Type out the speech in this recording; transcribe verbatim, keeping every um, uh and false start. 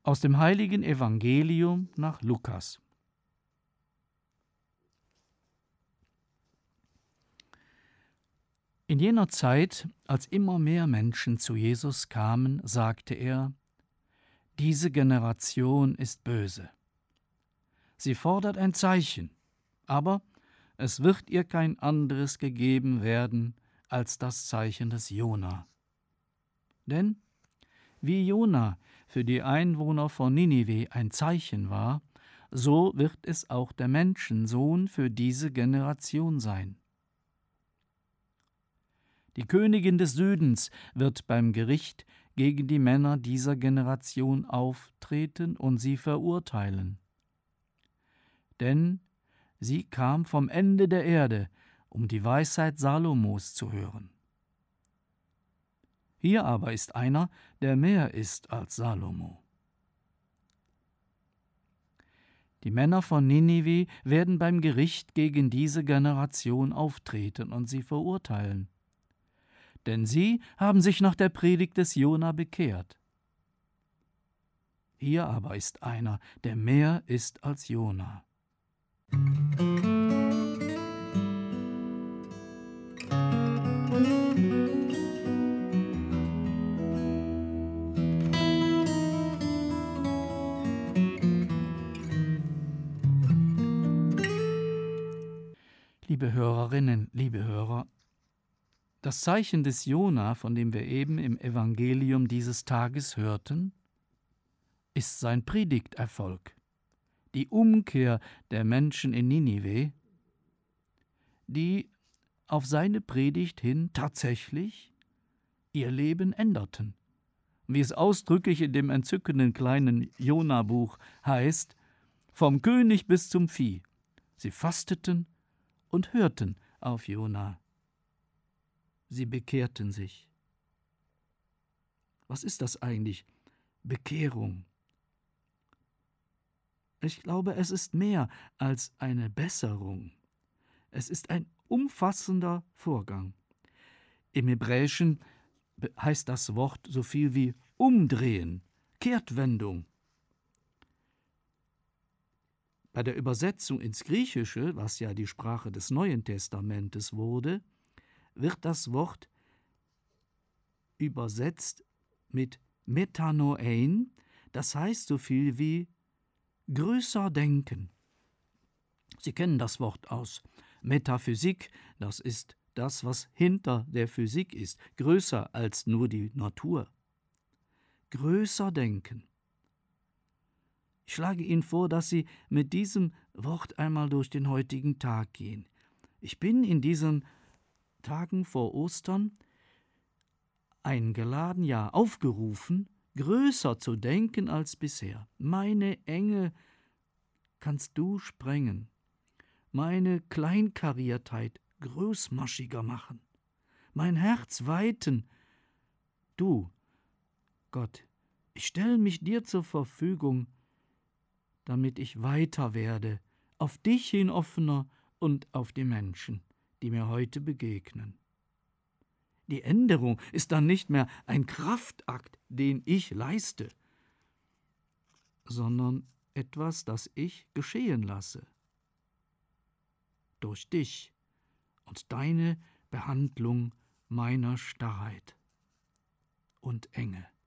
Aus dem heiligen Evangelium nach Lukas. In jener Zeit, als immer mehr Menschen zu Jesus kamen, sagte er: Diese Generation ist böse. Sie fordert ein Zeichen, aber es wird ihr kein anderes gegeben werden als das Zeichen des Jona. Denn wie Jona für die Einwohner von Ninive ein Zeichen war, so wird es auch der Menschensohn für diese Generation sein. Die Königin des Südens wird beim Gericht gegen die Männer dieser Generation auftreten und sie verurteilen. Denn sie kam vom Ende der Erde, um die Weisheit Salomos zu hören. Hier aber ist einer, der mehr ist als Salomo. Die Männer von Ninive werden beim Gericht gegen diese Generation auftreten und sie verurteilen. Denn sie haben sich nach der Predigt des Jona bekehrt. Hier aber ist einer, der mehr ist als Jona. Liebe Hörerinnen, liebe Hörer, das Zeichen des Jona, von dem wir eben im Evangelium dieses Tages hörten, ist sein Predigterfolg, die Umkehr der Menschen in Ninive, die auf seine Predigt hin tatsächlich ihr Leben änderten. Wie es ausdrücklich in dem entzückenden kleinen Jona-Buch heißt, vom König bis zum Vieh. Sie fasteten und hörten auf Jona. Sie bekehrten sich. Was ist das eigentlich? Bekehrung. Ich glaube, es ist mehr als eine Besserung. Es ist ein umfassender Vorgang. Im Hebräischen heißt das Wort so viel wie umdrehen, Kehrtwendung. Bei der Übersetzung ins Griechische, was ja die Sprache des Neuen Testamentes wurde, wird das Wort übersetzt mit Metanoein, das heißt so viel wie größer denken. Sie kennen das Wort aus Metaphysik, das ist das, was hinter der Physik ist, größer als nur die Natur. Größer denken. Ich schlage Ihnen vor, dass Sie mit diesem Wort einmal durch den heutigen Tag gehen. Ich bin in diesen Tagen vor Ostern eingeladen, ja aufgerufen, größer zu denken als bisher. Meine Enge kannst du sprengen, meine Kleinkariertheit großmaschiger machen, mein Herz weiten. Du, Gott, ich stelle mich dir zur Verfügung, damit ich weiter werde, auf dich hin offener und auf die Menschen, die mir heute begegnen. Die Änderung ist dann nicht mehr ein Kraftakt, den ich leiste, sondern etwas, das ich geschehen lasse. Durch dich und deine Behandlung meiner Starrheit und Enge.